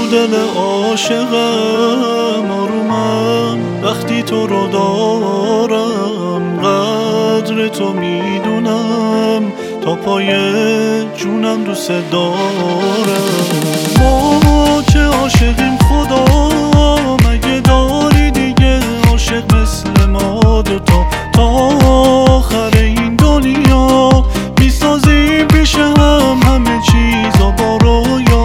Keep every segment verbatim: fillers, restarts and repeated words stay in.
دل عاشقم آرومم وقتی تو رو دارم، قدر تو میدونم تا پای جونم دوست دارم. ما چه عاشقیم خدا، مگه داری دیگه عاشق مثل ما دوتا؟ تا آخر این دنیا میسازیم پیش هم همه چیزا با رویا.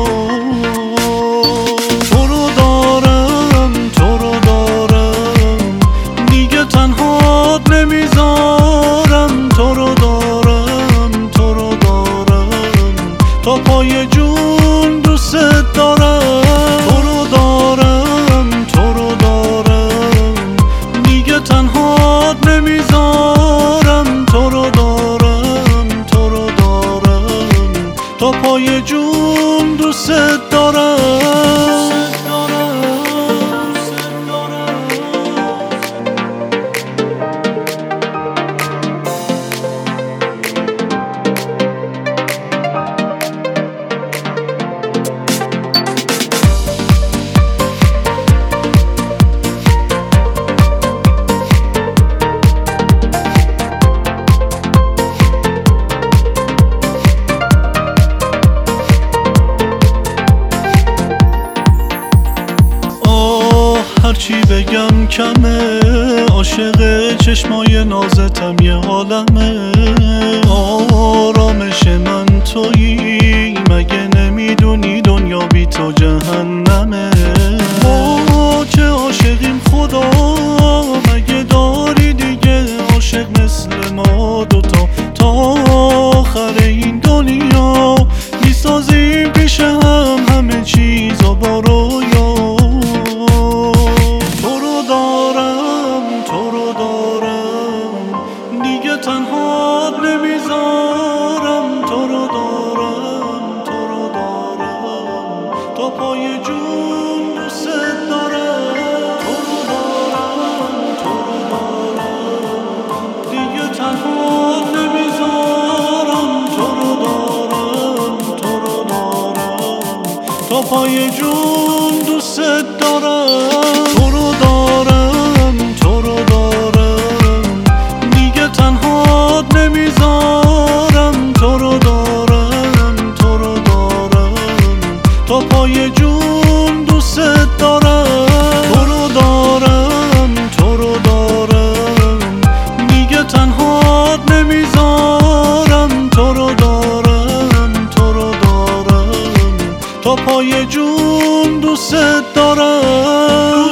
تو رو دارم تو رو دارم دیگه تنهات نمیذارم. تو رو دارم تو رو دارم تا پای جون دوست دارم. تو رو دارم تو رو دارم دیگه تنهات نمیذارم. تو رو دارم تو رو دارم تا پای جون دوست دارم. هرچی بگم کمه، عاشق چشمای نازتم یه عالمه. آرامش من تویی، مگه نمیدونی دنیا بی تو جهنمه. ما چه عاشقیم خدا، مگه داری دیگه عاشق مثل ما دوتا؟ تا آخر این دنیا میسازیم پیش هم همه چیزا با رویا. تنهات نمیذارم. تو رو دارم تو رو دارم تا پای جون دوست دارم. تو رو دارم تو رو دارم دیگه تنهات نمیذارم. تو رو دارم تو رو دارم تا پای جون دوست دارم. تو رو دارم تو رو دارم دیگه تنهات نمیذارم. تو رو دارم تو رو دارم تا پای جون دوست دارم. تو رو دارم تو رو دارم دیگه تنهات نمیذارم. تو رو دارم تو رو دارم تا پای جون دوست دارم.